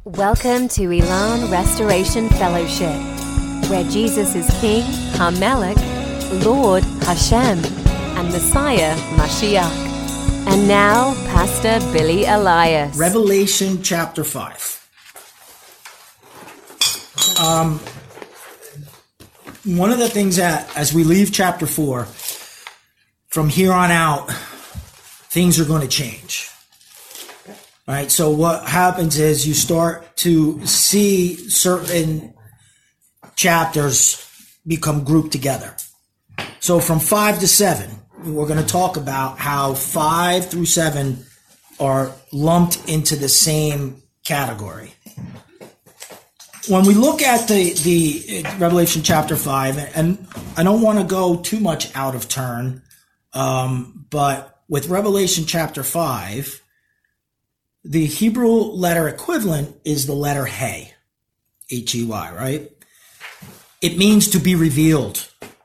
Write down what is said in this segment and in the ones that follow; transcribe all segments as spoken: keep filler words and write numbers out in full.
Welcome to Elan Restoration Fellowship, where Jesus is King, HaMelech, Lord, Hashem, and Messiah, Mashiach. And now, Pastor Billy Elias. Revelation chapter five. Um, one of the things that, as we leave chapter four, from here on out, things are going to change. Right? So what happens is you start to see certain chapters become grouped together. So from five to seven, we're going to talk about how five through seven are lumped into the same category. When we look at the, the Revelation chapter five, and I don't want to go too much out of turn, um, but with Revelation chapter five, the Hebrew letter equivalent is the letter He, H E Y, right? It means to be revealed.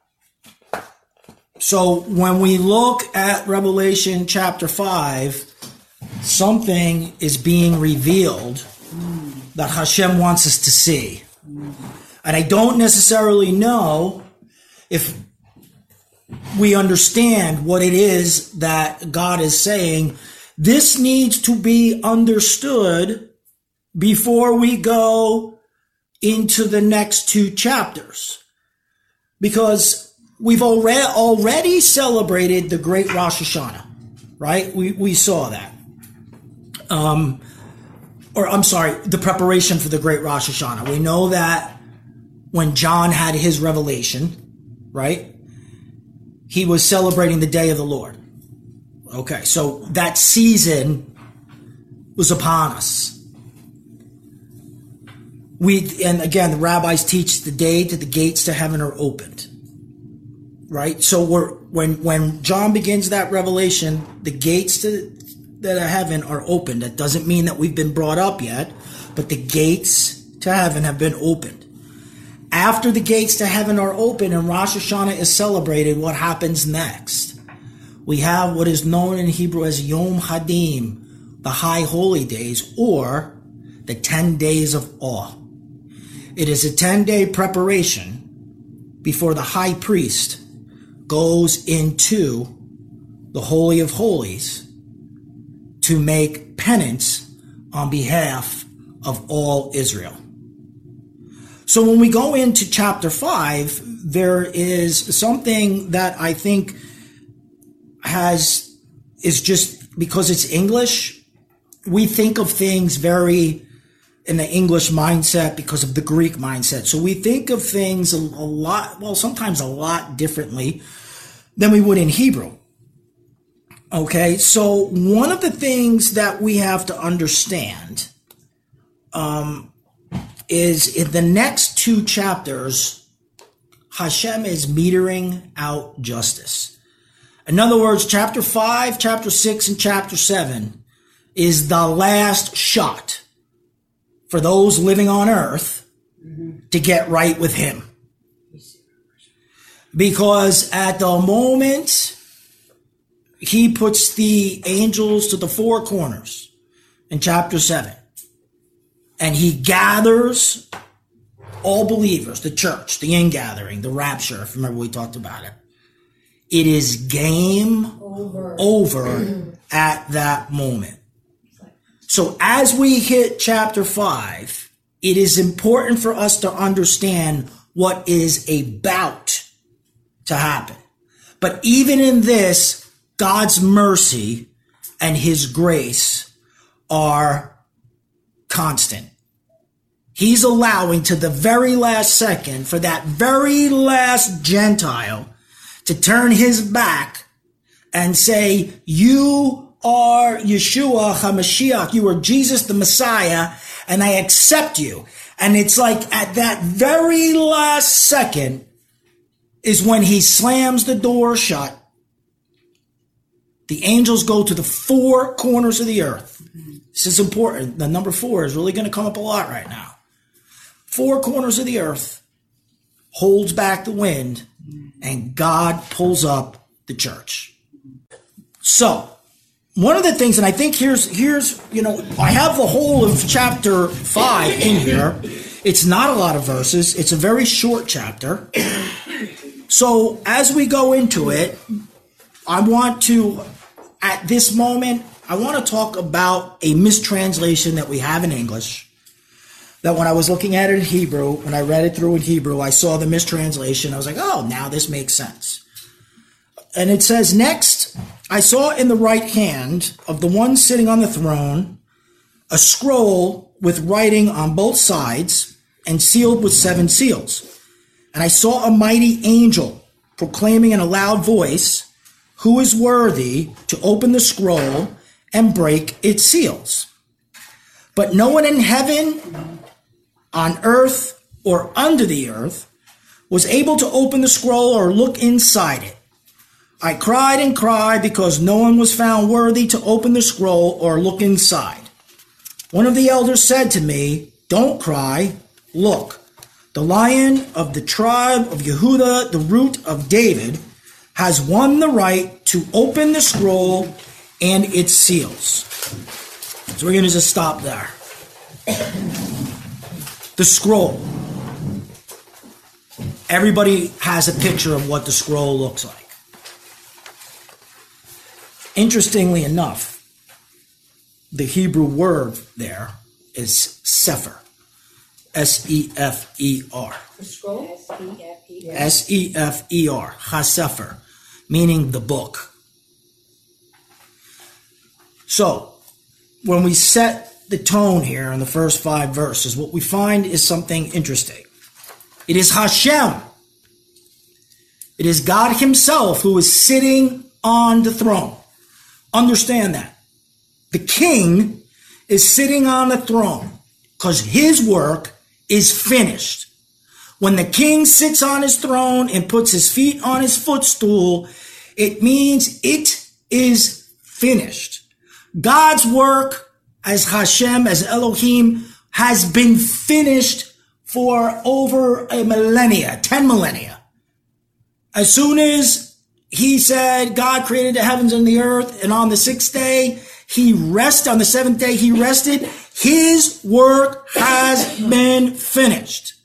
So when we look at Revelation chapter five, something is being revealed that Hashem wants us to see. And I don't necessarily know if we understand what it is that God is saying. This needs to be understood before we go into the next two chapters, because we've already already celebrated the great Rosh Hashanah, right? We we saw that. Um, or I'm sorry, the preparation for the great Rosh Hashanah. We know that when John had his revelation, right? He was celebrating the day of the Lord. Okay, so that season was upon us. We, and again, the rabbis teach the day to the gates to heaven are opened. Right? So we're, when, when John begins that revelation, the gates to that are heaven are opened. That doesn't mean that we've been brought up yet, but the gates to heaven have been opened. After the gates to heaven are open and Rosh Hashanah is celebrated, what happens next? We have what is known in Hebrew as Yom Hadim, the high holy days, or the ten days of awe. It is a ten-day preparation before the high priest goes into the Holy of Holies to make penance on behalf of all Israel. So when we go into chapter five, there is something that I think has, is just because it's English, we think of things very in the English mindset because of the Greek mindset. So we think of things a, a lot, well, sometimes a lot differently than we would in Hebrew. Okay, so one of the things that we have to understand um, is in the next two chapters, Hashem is metering out justice. In other words, chapter five, chapter six, and chapter seven is the last shot for those living on earth mm-hmm. to get right with him. Because at the moment he puts the angels to the four corners in chapter seven, and he gathers all believers, the church, the ingathering, the rapture, if you remember we talked about it. It is game over, over at that moment. So as we hit chapter five, it is important for us to understand what is about to happen. But even in this, God's mercy and his grace are constant. He's allowing to the very last second for that very last Gentile to turn his back and say, you are Yeshua HaMashiach, you are Jesus the Messiah, and I accept you. And it's like at that very last second is when he slams the door shut. The angels go to the four corners of the earth. This is important. The number four is really going to come up a lot right now. Four corners of the earth, holds back the wind, and God pulls up the church. So, one of the things, and I think here's, here's, you know, I have the whole of chapter five in here. It's not a lot of verses. It's a very short chapter. So as we go into it, I want to, at this moment, I want to talk about a mistranslation that we have in English. That when I was looking at it in Hebrew, when I read it through in Hebrew, I saw the mistranslation. I was like, oh, now this makes sense. And it says, next, I saw in the right hand of the one sitting on the throne a scroll with writing on both sides and sealed with seven seals. And I saw a mighty angel proclaiming in a loud voice, who is worthy to open the scroll and break its seals? But no one in heaven, on earth, or under the earth was able to open the scroll or look inside it. I cried and cried because no one was found worthy to open the scroll or look inside. One of the elders said to me, don't cry. Look, the Lion of the tribe of Yehuda, the root of David, has won the right to open the scroll and its seals. So we're going to just stop there. The scroll. Everybody has a picture of what the scroll looks like. Interestingly enough, the Hebrew word there is sefer. S E F E R. The scroll? S E F E R. HaSefer, meaning the book. So, when we set the tone here in the first five verses, what we find is something interesting. It is Hashem. It is God himself who is sitting on the throne. Understand that. The king is sitting on the throne because his work is finished. When the king sits on his throne and puts his feet on his footstool, it means it is finished. God's work as Hashem, as Elohim, has been finished for over a millennia, ten millennia. As soon as he said God created the heavens and the earth, and on the sixth day, he rested, on the seventh day, he rested, his work has been finished.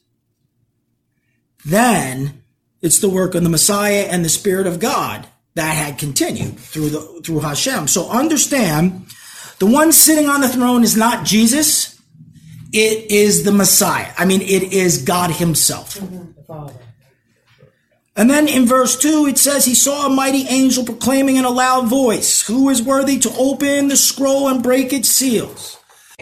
Then it's the work of the Messiah and the Spirit of God that had continued through the through Hashem. So understand, the one sitting on the throne is not Jesus. It is the Messiah. I mean, it is God himself. Mm-hmm. The Father. And then in verse two, it says, he saw a mighty angel proclaiming in a loud voice, who is worthy to open the scroll and break its seals?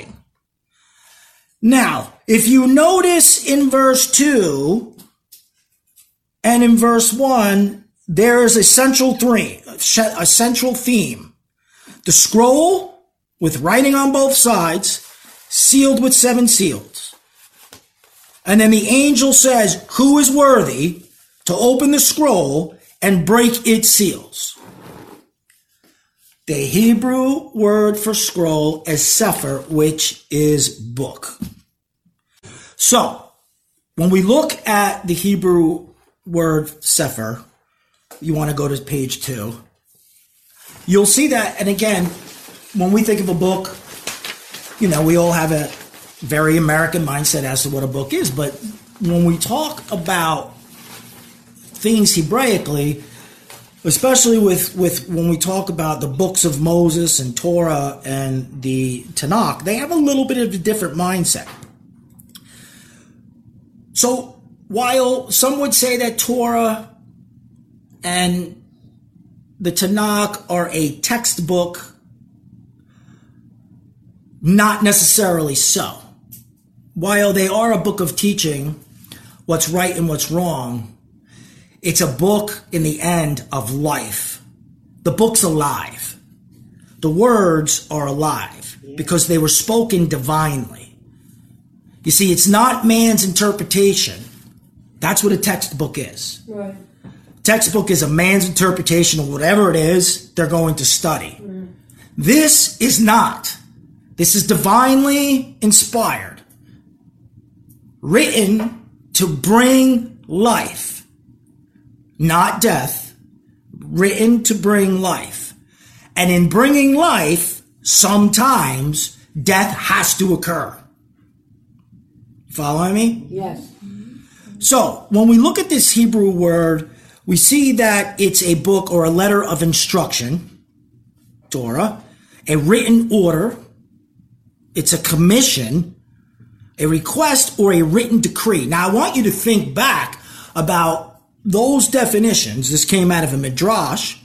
Now, if you notice in verse two and in verse one, there is a central theme, a central theme. The scroll with writing on both sides, sealed with seven seals. And then the angel says, who is worthy to open the scroll and break its seals? The Hebrew word for scroll is sefer, which is book. So, when we look at the Hebrew word sefer, you want to go to page two, you'll see that, and again, when we think of a book, you know, we all have a very American mindset as to what a book is, but when we talk about things Hebraically, especially with, with when we talk about the books of Moses and Torah and the Tanakh, they have a little bit of a different mindset. So while some would say that Torah and the Tanakh are a textbook, not necessarily so. While they are a book of teaching what's right and what's wrong, it's a book in the end of life. The book's alive. The words are alive because they were spoken divinely. You see, it's not man's interpretation. That's what a textbook is. Right. Textbook is a man's interpretation of whatever it is they're going to study. Mm. This is not. This is divinely inspired, written to bring life, not death, written to bring life. And in bringing life, sometimes death has to occur. Following me? Yes. So, when we look at this Hebrew word, we see that it's a book or a letter of instruction, Torah, a written order, it's a commission, a request, or a written decree. Now, I want you to think back about those definitions. This came out of a midrash.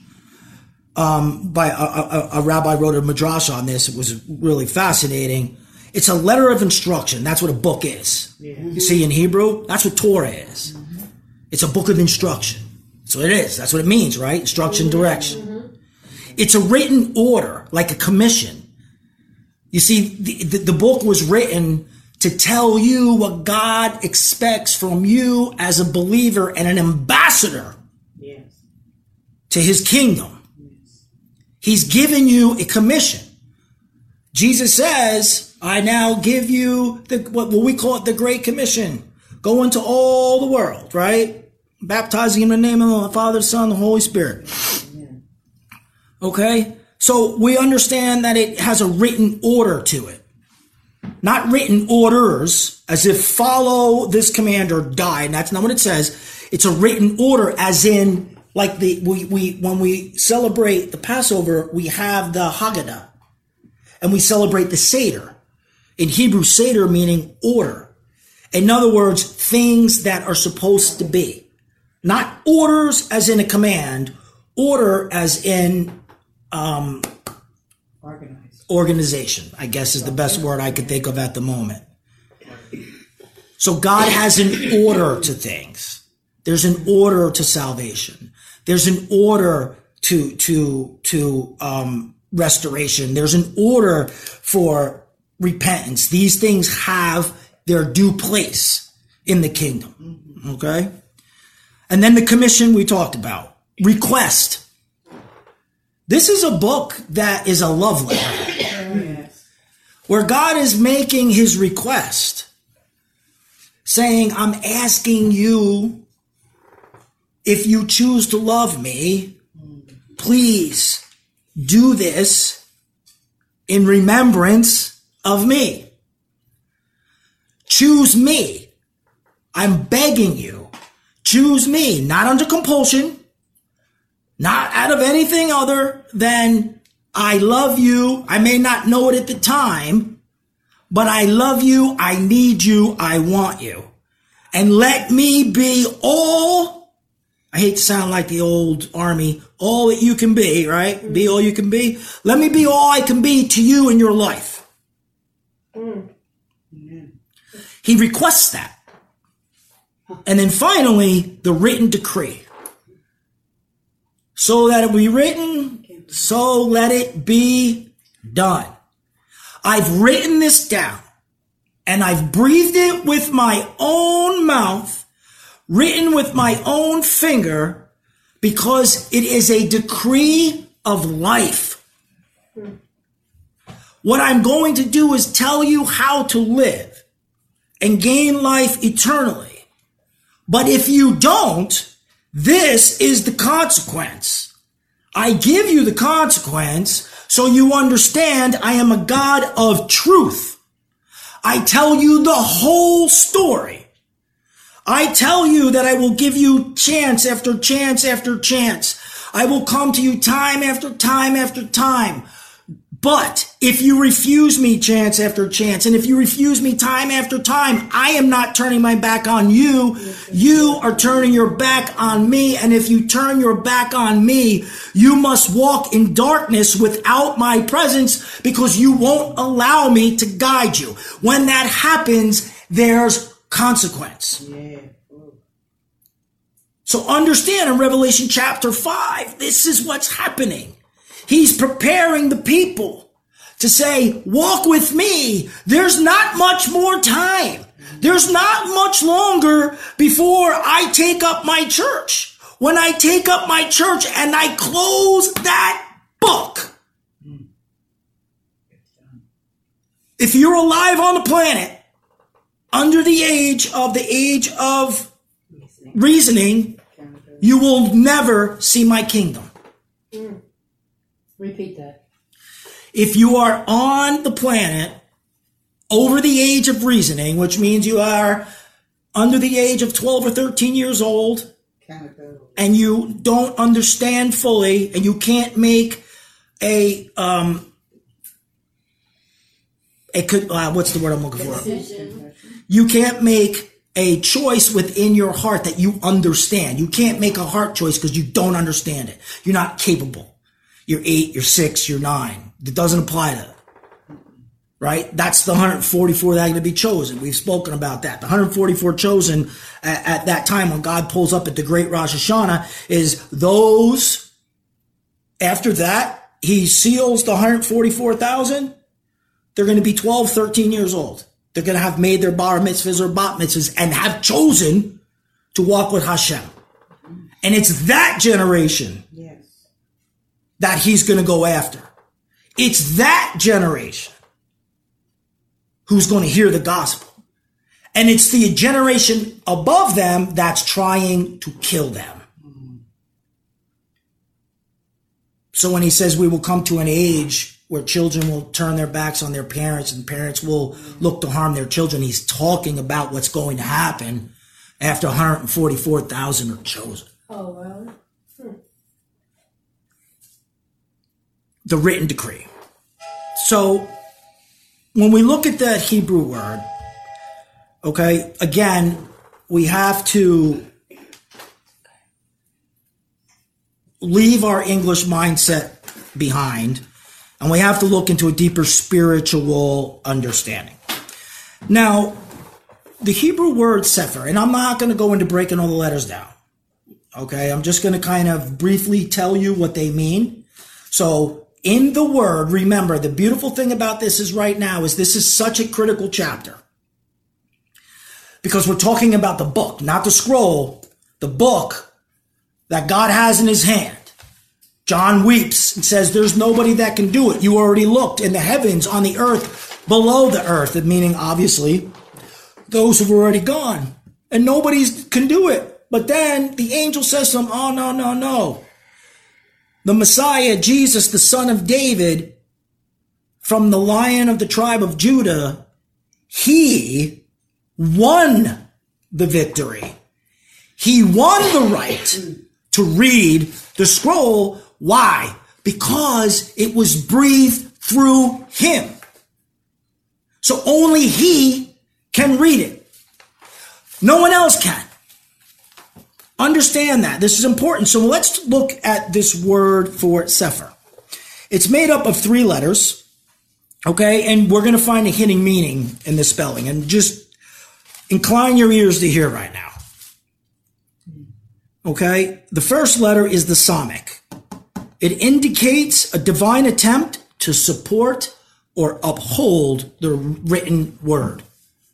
Um, by a, a, a rabbi wrote a midrash on this. It was really fascinating. It's a letter of instruction. That's what a book is. Yeah. You see in Hebrew, that's what Torah is. Mm-hmm. It's a book of instruction. That's what it is. That's what it means, right? Instruction, direction. Mm-hmm. It's a written order, like a commission. You see, the, the, the book was written to tell you what God expects from you as a believer and an ambassador yes. to his kingdom. Yes. He's given you a commission. Jesus says, I now give you the, what we call it, the Great Commission. Go into all the world, right? Baptizing in the name of the Father, the Son, the Holy Spirit. Amen. Okay? So we understand that it has a written order to it. Not written orders, as if follow this command or die. And that's not what it says. It's a written order, as in, like the we, we when we celebrate the Passover, we have the Haggadah. And we celebrate the Seder. In Hebrew, Seder meaning order. In other words, things that are supposed to be. Not orders as in a command, order as in um, organized. Organization, I guess is the best word I could think of at the moment. So God has an order to things. There's an order to salvation. There's an order to, to, to, um, restoration. There's an order for repentance. These things have their due place in the kingdom. Okay? And then the commission we talked about. Request. This is a book that is a love letter. Where God is making his request. Saying, I'm asking you, if you choose to love me, please do this in remembrance of me. Choose me. I'm begging you. Choose me, not under compulsion, not out of anything other than I love you. I may not know it at the time, but I love you. I need you. I want you. And let me be all, I hate to sound like the old army, all that you can be, right? Mm. Be all you can be. Let me be all I can be to you in your life. Mm. He requests that. And then finally, the written decree. So that it be written, so let it be done. I've written this down, and I've breathed it with my own mouth, written with my own finger, because it is a decree of life. What I'm going to do is tell you how to live and gain life eternally. But if you don't, this is the consequence. I give you the consequence so you understand I am a God of truth. I tell you the whole story. I tell you that I will give you chance after chance after chance. I will come to you time after time after time. But if you refuse me chance after chance, and if you refuse me time after time, I am not turning my back on you. You are turning your back on me. And if you turn your back on me, you must walk in darkness without my presence, because you won't allow me to guide you. When that happens, there's consequence. Yeah. So understand, in Revelation chapter five, this is what's happening. He's preparing the people to say, walk with me. There's not much more time. There's not much longer before I take up my church. When I take up my church and I close that book. If you're alive on the planet, under the age of the age of reasoning, you will never see my kingdom. Repeat that. If you are on the planet over the age of reasoning, which means you are under the age of twelve or thirteen years old, and you don't understand fully, and you can't make a, um, a uh, what's the word I'm looking for? Decision. You can't make a choice within your heart that you understand. You can't make a heart choice because you don't understand it. You're not capable. You're eight, you're six, you're nine. It doesn't apply to that. Right? That's the one hundred forty-four that are going to be chosen. We've spoken about that. The one hundred forty-four chosen at, at that time when God pulls up at the great Rosh Hashanah is those, after that, he seals the one hundred forty-four thousand. They're going to be twelve, thirteen years old. They're going to have made their bar mitzvahs or bat mitzvahs and have chosen to walk with Hashem. And it's that generation yes. that he's going to go after. It's that generation who's going to hear the gospel. And it's the generation above them that's trying to kill them. So when he says we will come to an age where children will turn their backs on their parents and parents will look to harm their children, he's talking about what's going to happen after one hundred forty-four thousand are chosen. Oh, well. Hmm. The written decree. So when we look at that Hebrew word, okay, again, we have to leave our English mindset behind, and we have to look into a deeper spiritual understanding. Now, the Hebrew word sefer, and I'm not going to go into breaking all the letters down, okay? I'm just going to kind of briefly tell you what they mean. So, in the word, remember, the beautiful thing about this is right now is this is such a critical chapter. Because we're talking about the book, not the scroll, the book that God has in his hand. John weeps and says, there's nobody that can do it. You already looked in the heavens, on the earth, below the earth, meaning obviously those who've already gone. And nobody can do it. But then the angel says to him, oh, no, no, no. The Messiah, Jesus, the son of David, from the Lion of the tribe of Judah, he won the victory. He won the right to read the scroll. Why? Because it was breathed through him. So only he can read it. No one else can. Understand that. This is important. So let's look at this word for sefer. It's made up of three letters, okay? And we're going to find a hidden meaning in the spelling. And just incline your ears to hear right now. Okay? The first letter is the Samech. It indicates a divine attempt to support or uphold the written word.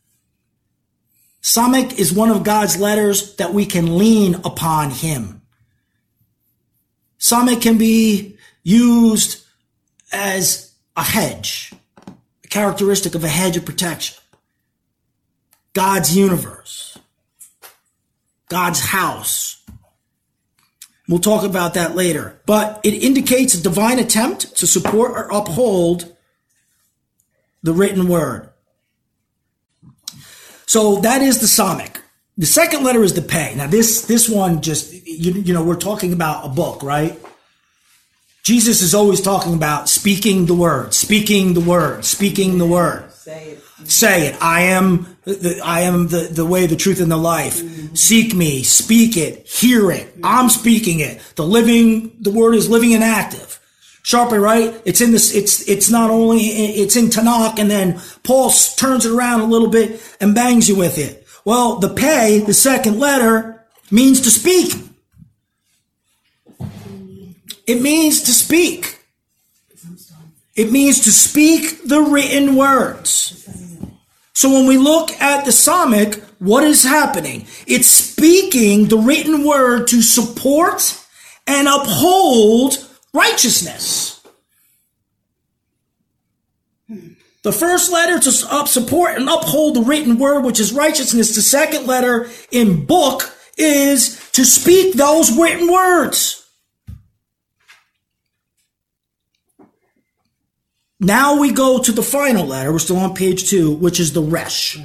Samech is one of God's letters that we can lean upon him. Samech can be used as a hedge, a characteristic of a hedge of protection. God's universe, God's house. We'll talk about that later. But it indicates a divine attempt to support or uphold the written word. So that is the Samech. The second letter is the Pei. Now this, this one just, you, you know, we're talking about a book, right? Jesus is always talking about speaking the word, speaking the word, speaking the word. Say it. Say it. I am the, I am the, the way, the truth, and the life. Mm-hmm. Seek me, speak it, hear it. Mm-hmm. I'm speaking it. The living, the word is living and active. Sharply, right? It's in this, it's, it's not only, it's in Tanakh, and then Paul turns it around a little bit and bangs you with it. Well, the Pei, the second letter, means to speak. It means to speak. It means to speak the written words. So when we look at the Samech, what is happening? It's speaking the written word to support and uphold righteousness. The first letter to support and uphold the written word, which is righteousness. The second letter in book is to speak those written words. Now we go to the final letter. We're still on page two, which is the resh.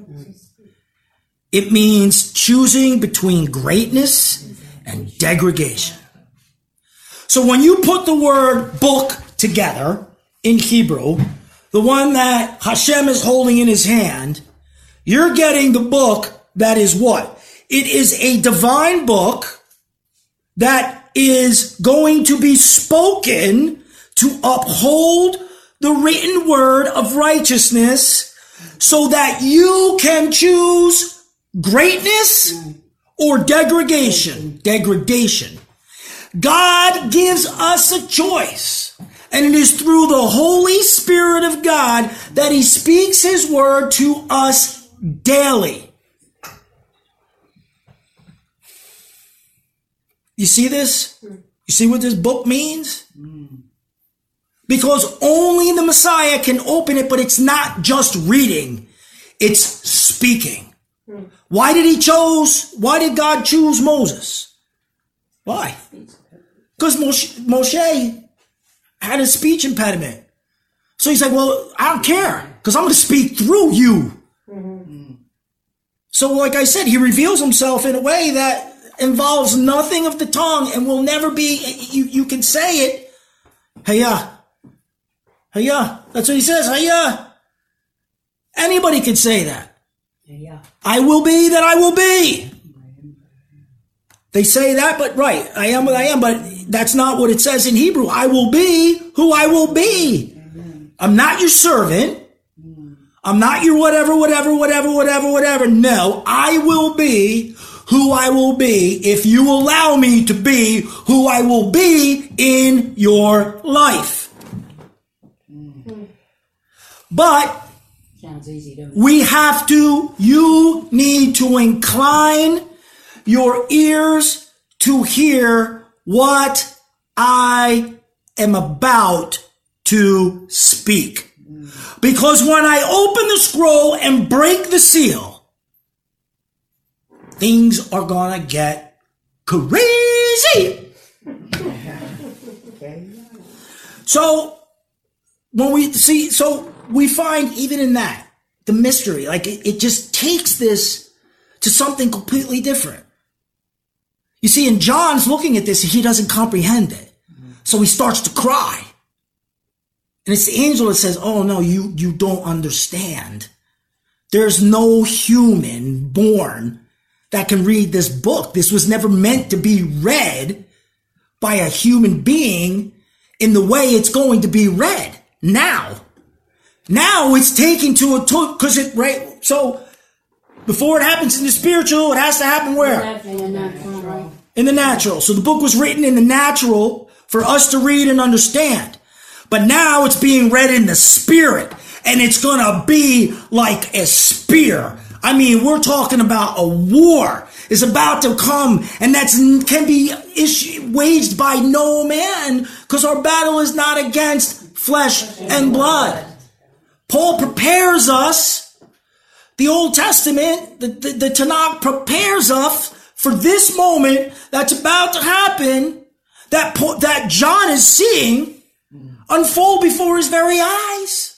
It means choosing between greatness and degradation. So when you put the word book together in Hebrew, the one that Hashem is holding in his hand, you're getting the book that is what? It is a divine book that is going to be spoken to uphold the written word of righteousness so that you can choose greatness or degradation. Degradation. God gives us a choice, and it is through the Holy Spirit of God that he speaks his word to us daily. You see this? You see what this book means? Because only the Messiah can open it, but it's not just reading. It's speaking. Why did he choose? Why did God choose Moses? Why? Because Moshe, Moshe had a speech impediment. So he's like, well, I don't care, because I'm going to speak through you. Mm-hmm. So like I said, he reveals himself in a way that involves nothing of the tongue and will never be, you, you can say it. Hayah. Hayah. That's what he says. Hayah. Anybody can say that. Hayah. I will be that I will be. They say that, but right, I am what I am, but that's not what it says in Hebrew. I will be who I will be. I'm not your servant. I'm not your whatever, whatever, whatever, whatever, whatever. No, I will be who I will be if you allow me to be who I will be in your life. But sounds easy, don't it? We have to, you need to incline your ears to hear what I am about to speak. Because when I open the scroll and break the seal, things are gonna get crazy. So when we see, so we find even in that, the mystery, like it, it just takes this to something completely different. You see, and John's looking at this, he doesn't comprehend it. So he starts to cry. And it's the angel that says, oh no, you, you don't understand. There's no human born that can read this book. This was never meant to be read by a human being in the way it's going to be read now. Now it's taken to a, because it, right, so before it happens in the spiritual, it has to happen where? In the natural, right? In the natural. So the book was written in the natural for us to read and understand. But now it's being read in the spirit, and it's going to be like a spear. I mean, we're talking about a war is about to come, and that's can be issue, waged by no man, because our battle is not against flesh and blood. Paul prepares us, the Old Testament, the, the, the Tanakh prepares us for this moment that's about to happen, that, that John is seeing unfold before his very eyes.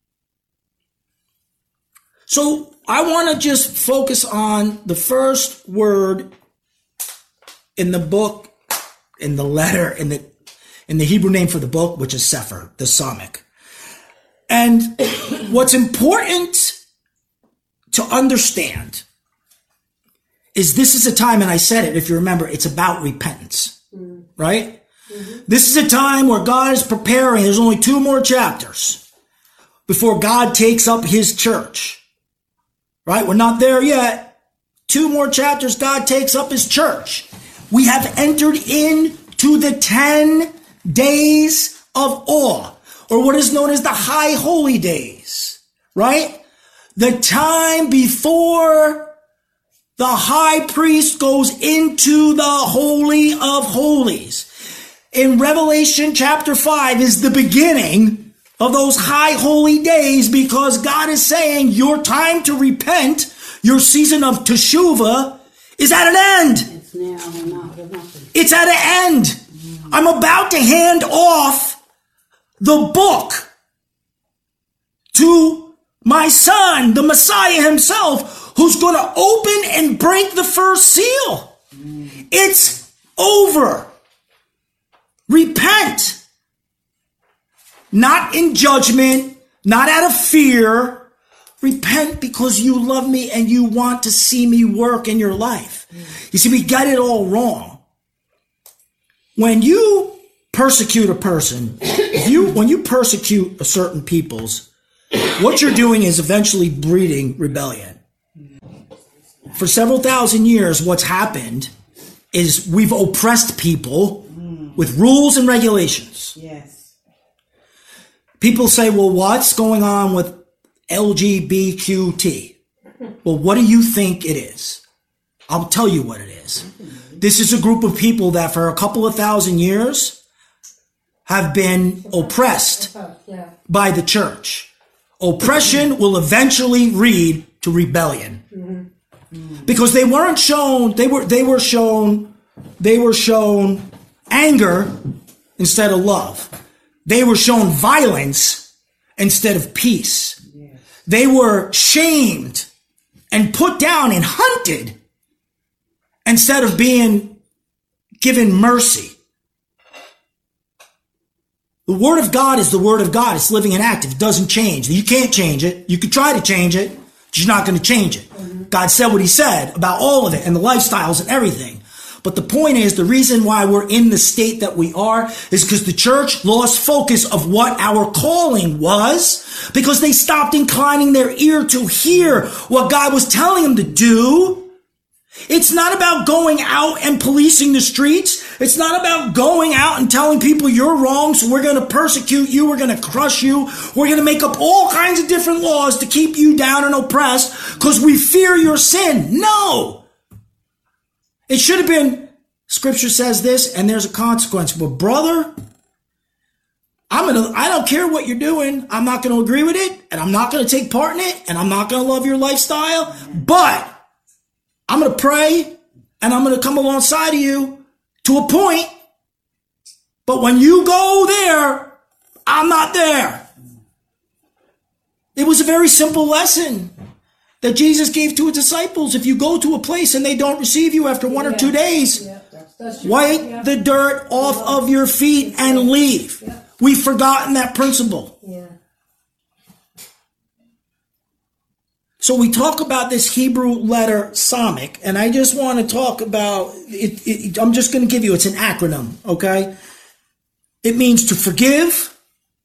So I want to just focus on the first word in the book, in the letter, in the in the Hebrew name for the book, which is Sefer, the Samech. And what's important to understand is this is a time, and I said it, if you remember, it's about repentance, mm. right? Mm-hmm. This is a time where God is preparing. There's only two more chapters before God takes up his church, right? We're not there yet. Two more chapters, God takes up his church. We have entered into the ten days of awe, or what is known as the high holy days, right? The time before the high priest goes into the holy of holies. In Revelation chapter five is the beginning of those high holy days, because God is saying your time to repent, your season of teshuvah, is at an end. It's now, not, it's at an end. I'm about to hand off the book to my son, the Messiah himself, who's going to open and break the first seal. It's over. Repent. Not in judgment, not out of fear. Repent because you love me and you want to see me work in your life. You see, we got it all wrong. When you persecute a person, if you, when you persecute a certain peoples, what you're doing is eventually breeding rebellion. For several thousand years, what's happened is we've oppressed people with rules and regulations. Yes. People say, well, what's going on with L G B T Q? Well, what do you think it is? I'll tell you what it is. This is a group of people that for a couple of thousand years have been oppressed Yeah. by the church. Oppression will eventually lead to rebellion. Because they weren't shown, they were, they were shown, they were shown anger instead of love. They were shown violence instead of peace. Yes. They were shamed and put down and hunted instead of being given mercy. The Word of God is the Word of God. It's living and active. It doesn't change. You can't change it. You could try to change it, but you're not going to change it. Mm-hmm. God said what he said about all of it and the lifestyles and everything. But the point is, the reason why we're in the state that we are is because the church lost focus of what our calling was, because they stopped inclining their ear to hear what God was telling them to do. It's not about going out and policing the streets. It's not about going out and telling people you're wrong, so we're going to persecute you, we're going to crush you, we're going to make up all kinds of different laws to keep you down and oppressed because we fear your sin. No! It should have been, Scripture says this, and there's a consequence. But brother, I'm gonna, I don't care what you're doing. I'm not going to agree with it, and I'm not going to take part in it, and I'm not going to love your lifestyle, but I'm going to pray, and I'm going to come alongside of you to a point. But when you go there, I'm not there. It was a very simple lesson that Jesus gave to his disciples. If you go to a place and they don't receive you after one Yeah. or two days, Yeah, that's, that's true. wipe Yeah. the dirt off of your feet and leave. Yeah. We've forgotten that principle. Yeah. So we talk about this Hebrew letter Samech, and I just want to talk about it, it. I'm just going to give you, it's an acronym, okay? It means to forgive,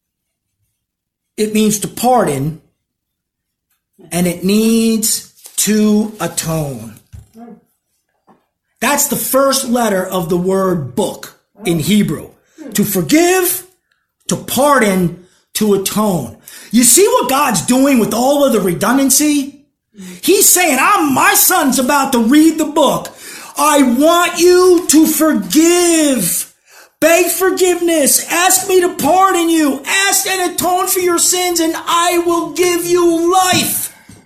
it means to pardon, and it needs to atone. That's the first letter of the word book in Hebrew. To forgive, to pardon, to atone. You see what God's doing with all of the redundancy? He's saying, I'm, my son's about to read the book. I want you to forgive. Beg forgiveness. Ask me to pardon you. Ask and atone for your sins, and I will give you life.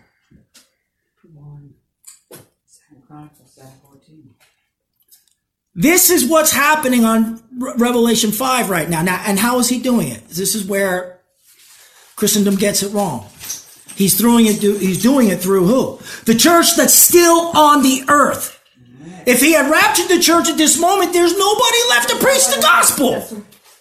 This is what's happening on Re- Revelation five right now. Now, and how is he doing it? This is where Christendom gets it wrong. He's throwing it. He's doing it through who? The church that's still on the earth. If he had raptured the church at this moment, there's nobody left to preach the gospel.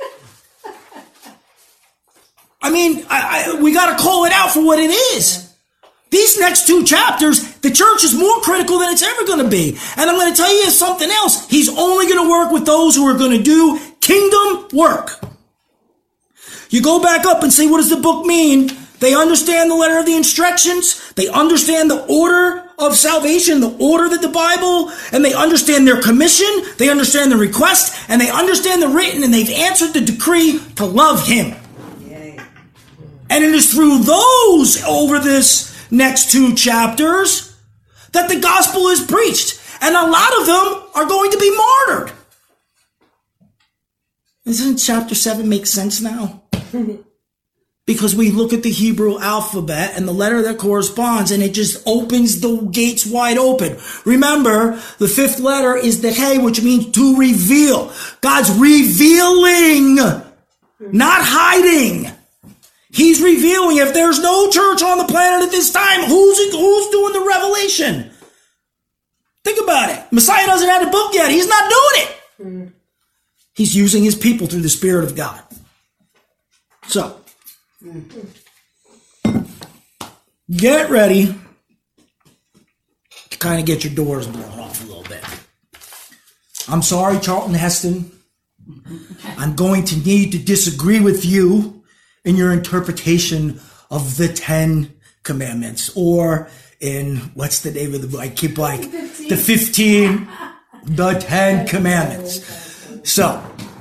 I mean, I, I, we got to call it out for what it is. These next two chapters, the church is more critical than it's ever going to be. And I'm going to tell you something else. He's only going to work with those who are going to do kingdom work. You go back up and see, what does the book mean? They understand the letter of the instructions. They understand the order of salvation, the order that the Bible, and they understand their commission. They understand the request, and they understand the written, and they've answered the decree to love him. Yay. And it is through those over this next two chapters that the gospel is preached. And a lot of them are going to be martyred. Doesn't chapter seven make sense now? Because we look at the Hebrew alphabet and the letter that corresponds, and it just opens the gates wide open. Remember, the fifth letter is the He, which means to reveal. God's revealing, not hiding. He's revealing, if there's no church on the planet at this time, who's, who's doing the revelation? Think about it. Messiah doesn't have a book yet. He's not doing it. Mm. He's using his people through the Spirit of God. So, mm. get ready to kind of get your doors blown off a little bit. I'm sorry, Charlton Heston. I'm going to need to disagree with you in your interpretation of the Ten Commandments, or in, what's the name of the book? I keep like, the fifteen, the Ten Commandments. So,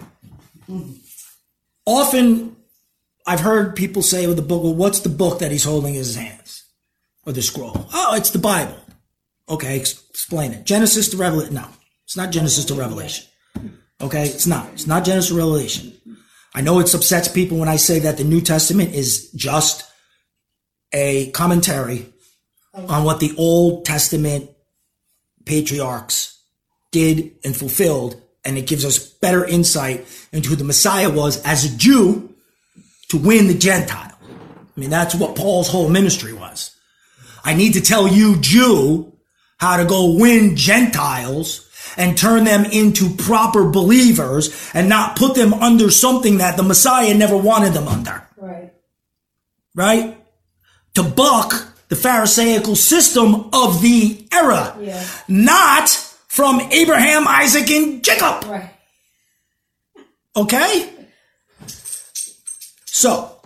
often I've heard people say with the book, well, what's the book that he's holding in his hands? Or the scroll? Oh, it's the Bible. Okay, ex- explain it. Genesis to Revelation? No, it's not Genesis to Revelation. Okay, it's not. It's not Genesis to Revelation. I know it upsets people when I say that the New Testament is just a commentary on what the Old Testament patriarchs did and fulfilled, and it gives us better insight into who the Messiah was as a Jew to win the Gentile. I mean, that's what Paul's whole ministry was. I need to tell you, Jew, how to go win Gentiles and turn them into proper believers and not put them under something that the Messiah never wanted them under. Right. Right? To buck the Pharisaical system of the era. Yeah. Not from Abraham, Isaac, and Jacob. Right. Okay? So,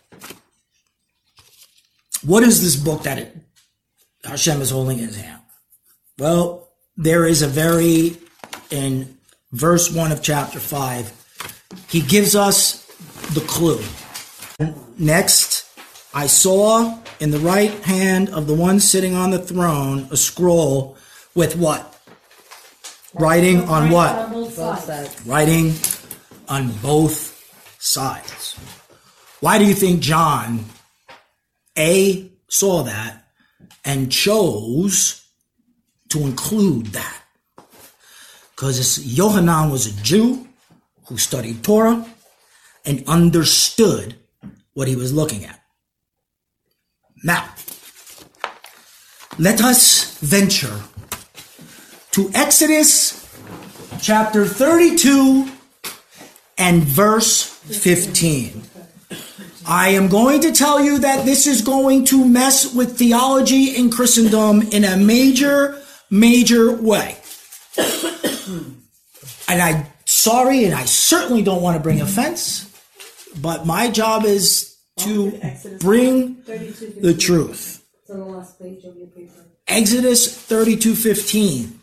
what is this book that it, Hashem is holding in his hand? Well, there is a very, in verse one of chapter five, he gives us the clue. Next, I saw in the right hand of the one sitting on the throne a scroll with what? Writing on what? On both sides. Writing on both sides. Why do you think John, A, saw that and chose to include that? Because Yohanan was a Jew who studied Torah and understood what he was looking at. Now, let us venture to Exodus chapter thirty-two and verse fifteen. I am going to tell you that this is going to mess with theology in Christendom in a major, major way. And I'm sorry, and I certainly don't want to bring offense, but my job is to bring the truth. It's on the last page of your paper. Exodus thirty-two fifteen.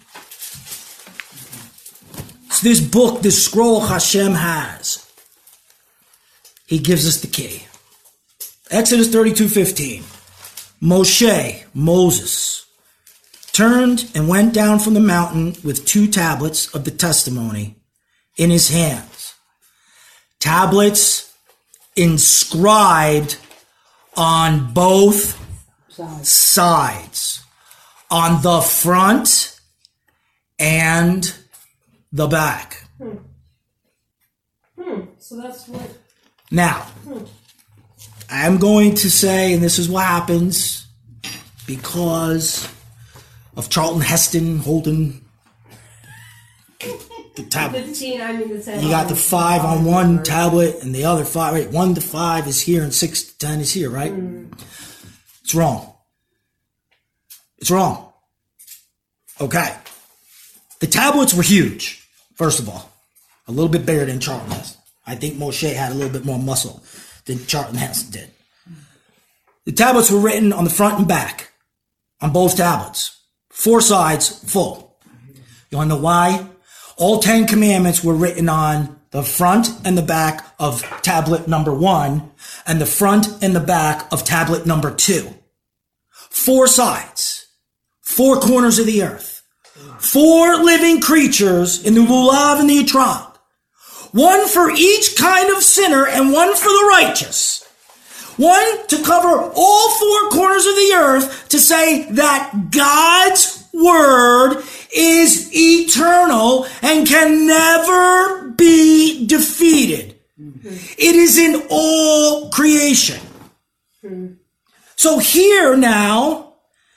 It's this book, this scroll Hashem has. He gives us the key. Exodus thirty-two fifteen. Moshe, Moses, turned and went down from the mountain with two tablets of the testimony in his hands. Tablets inscribed on both sides. sides. On the front and the back. Hmm. Hmm. So that's what... Now, hmm. I'm going to say, and this is what happens because of Charlton Heston holding the tablet. fifteen, I mean the ten. You got the five on one tablet and the other five, right? One to five is here and six to ten is here, right? Mm. It's wrong. It's wrong. Okay. The tablets were huge, first of all. A little bit bigger than Charlton Heston. I think Moshe had a little bit more muscle than Charlton Heston did. The tablets were written on the front and back, on both tablets. Four sides full. You want to know why? All Ten Commandments were written on the front and the back of tablet number one and the front and the back of tablet number two. Four sides. Four corners of the earth. Four living creatures in the lulav and the etrog. One for each kind of sinner and one for the righteous. One to cover all four corners of the earth to say that God's word is eternal and can never be defeated. It is in all creation. Mm. So here now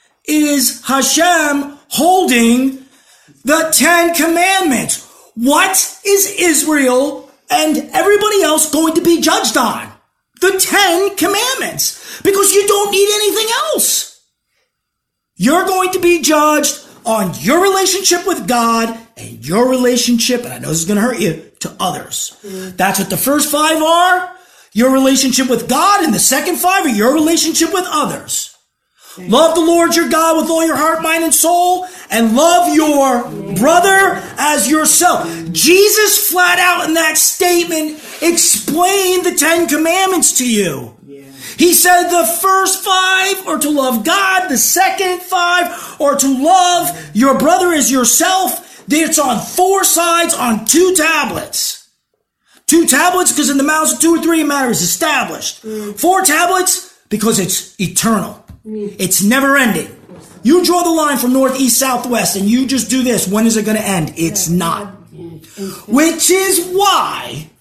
is Hashem holding the Ten Commandments. What is Israel and everybody else going to be judged on? The Ten Commandments. Because you don't need anything else. You're going to be judged on your relationship with God and your relationship, and I know this is going to hurt you, to others. Mm. That's what the first five are. Your relationship with God, and the second five are your relationship with others. Okay. Love the Lord your God with all your heart, mind, and soul, and love your Amen. Brother as yourself. Amen. Jesus flat out in that statement explained the Ten Commandments to you. Yeah. He said the first five are to love God, the second five are to love your brother as yourself. It's on four sides on two tablets. Two tablets, because in the mouths of two or three, a matter is established. Mm. Four tablets, because it's eternal. Mm. It's never ending. You draw the line from north, east, south, west, and you just do this. When is it going to end? It's yeah. not. Mm. Which is why,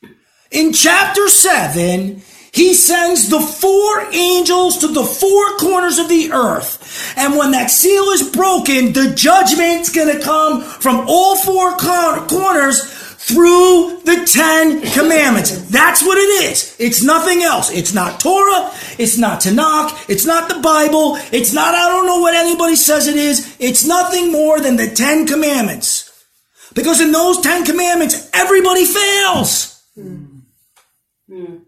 in chapter seven, he sends the four angels to the four corners of the earth. And when that seal is broken, the judgment's going to come from all four cor- corners through the Ten Commandments. That's what it is. It's nothing else. It's not Torah. It's not Tanakh. It's not the Bible. It's not, I don't know what anybody says it is. It's nothing more than the Ten Commandments. Because in those Ten Commandments, everybody fails. Mm. Mm.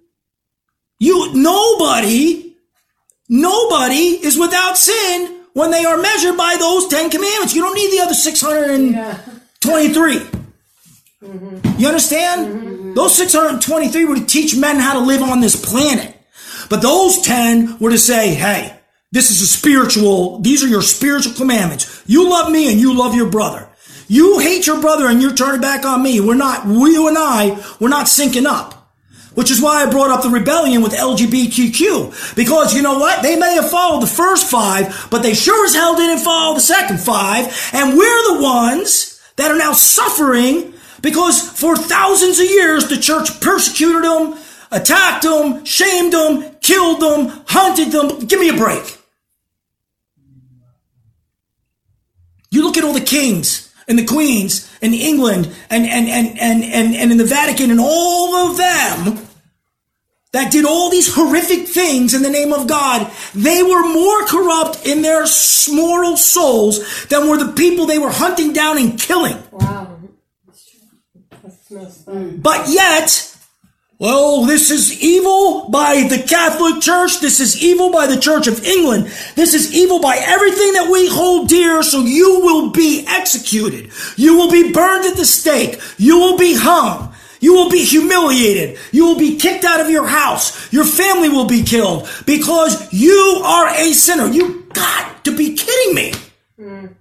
You, nobody, nobody is without sin when they are measured by those Ten Commandments. You don't need the other six hundred twenty-three. Yeah. Mm-hmm. You understand? Mm-hmm. Those six hundred twenty-three were to teach men how to live on this planet. But those ten were to say, hey, this is a spiritual, these are your spiritual commandments. You love me and you love your brother. You hate your brother and you're turning back on me. We're not, you and I, we're not syncing up. Which is why I brought up the rebellion with L G B T Q. Because you know what? They may have followed the first five, but they sure as hell didn't follow the second five. And we're the ones that are now suffering because for thousands of years, the church persecuted them, attacked them, shamed them, killed them, hunted them. Give me a break. You look at all the kings and the queens in England and, and, and, and, and, and in the Vatican and all of them that did all these horrific things in the name of God. They were more corrupt in their moral souls than were the people they were hunting down and killing. Wow. But yet, well, this is evil by the Catholic Church. This is evil by the Church of England. This is evil by everything that we hold dear. So you will be executed. You will be burned at the stake. You will be hung. You will be humiliated. You will be kicked out of your house. Your family will be killed because you are a sinner. You got to be kidding me. Mm.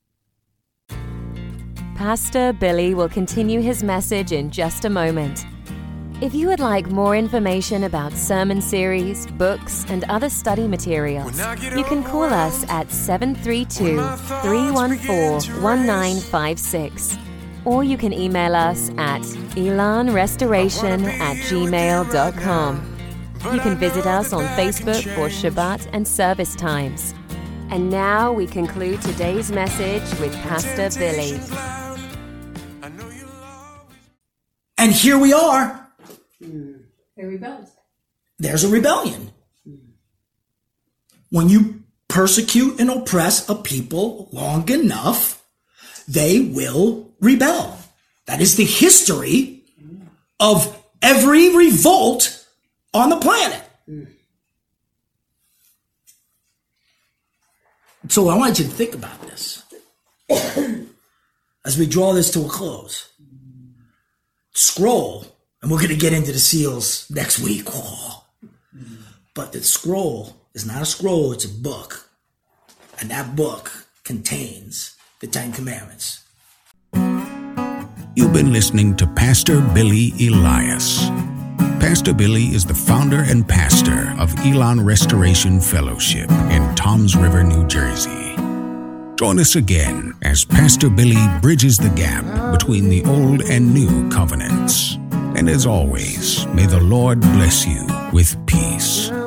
Pastor Billy will continue his message in just a moment. If you would like more information about sermon series, books, and other study materials, you can call us at seven three two, three one four, one nine five six. Or you can email us at elan restoration at gmail dot com. You can visit us on Facebook for Shabbat and service times. And now we conclude today's message with Pastor Billy. And here we are. They rebelled. There's a rebellion. When you persecute and oppress a people long enough, they will rebel. That is the history of every revolt on the planet. So I want you to think about this as we draw this to a close. Scroll, and we're going to get into the seals next week. Oh. But the scroll is not a scroll, it's a book. And that book contains the Ten Commandments. You've been listening to Pastor Billy Elias. Pastor Billy is the founder and pastor of Elan Restoration Fellowship in Toms River, New Jersey. Join us again as Pastor Billy bridges the gap between the old and new covenants. And as always, may the Lord bless you with peace.